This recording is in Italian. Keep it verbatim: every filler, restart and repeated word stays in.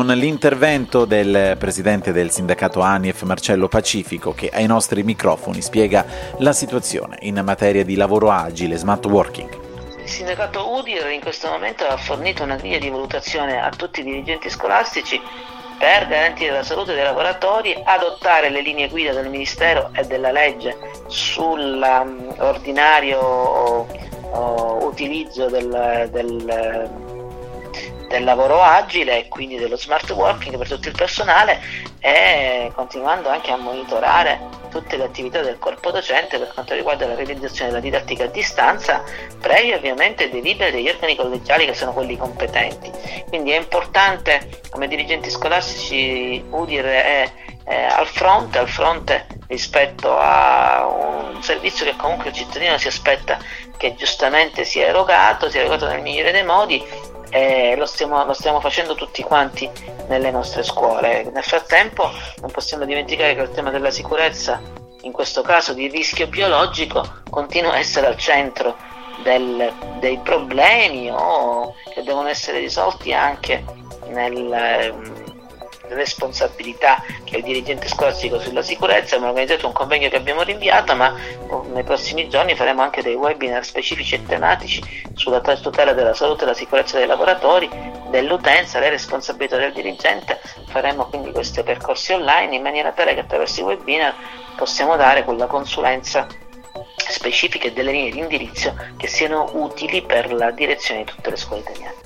con l'intervento del presidente del sindacato ANIEF Marcello Pacifico, che ai nostri microfoni spiega la situazione in materia di lavoro agile, smart working. Il sindacato U D I R in questo momento ha fornito una griglia di valutazione a tutti i dirigenti scolastici per garantire la salute dei lavoratori, adottare le linee guida del Ministero e della legge sull'ordinario uh, utilizzo del, del, del lavoro agile e quindi dello smart working per tutto il personale, e continuando anche a monitorare tutte le attività del corpo docente per quanto riguarda la realizzazione della didattica a distanza, previo ovviamente delibere degli organi collegiali che sono quelli competenti. Quindi è importante, come dirigenti scolastici, U D I R è, è al fronte, al fronte rispetto a un servizio che comunque il cittadino si aspetta che giustamente sia erogato, sia erogato nel migliore dei modi, e lo stiamo, lo stiamo facendo tutti quanti nelle nostre scuole. Nel frattempo non possiamo dimenticare che il tema della sicurezza, in questo caso di rischio biologico, continua a essere al centro del, dei problemi o che devono essere risolti anche nel responsabilità che ha il dirigente scolastico sulla sicurezza. Abbiamo organizzato un convegno che abbiamo rinviato, ma nei prossimi giorni faremo anche dei webinar specifici e tematici sulla tutela della salute e della sicurezza dei lavoratori, dell'utenza, le responsabilità del dirigente. Faremo quindi questi percorsi online in maniera tale che attraverso i webinar possiamo dare quella consulenza specifica e delle linee di indirizzo che siano utili per la direzione di tutte le scuole italiane.